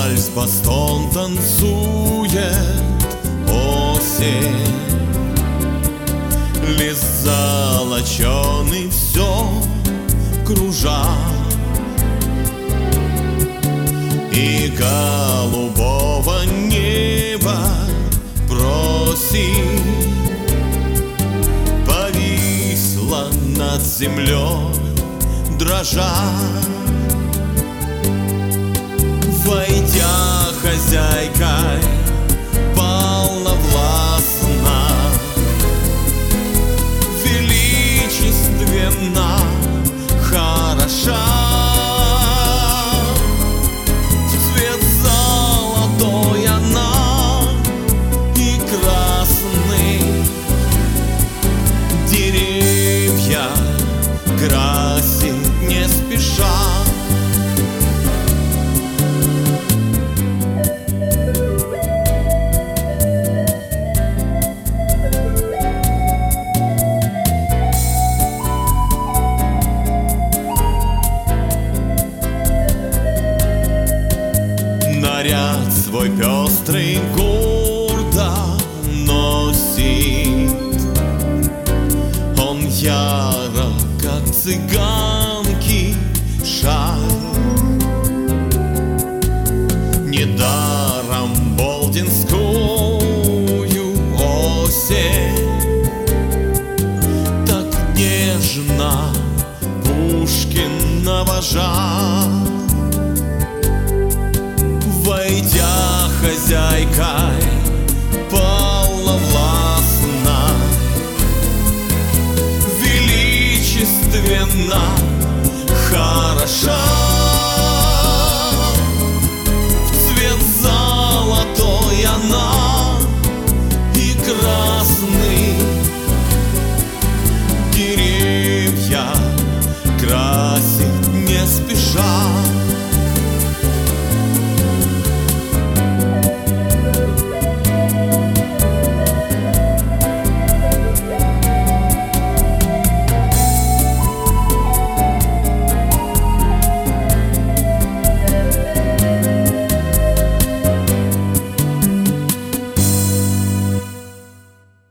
Вальс-бастон танцует осень. Лес золоченый все кружа, и голубого неба просит. Повисла над землей дрожа, войдя хозяйкой полновластно, величественно, хороша. В цвет золотой она и красный, деревья красит не спеша. Наряд свой пестрый гордо носит он яро, как цыганки шаль. Недаром болдинскую осень так нежно Пушкина жаль. Войдя хозяйкой полновластной, величественно, хороша.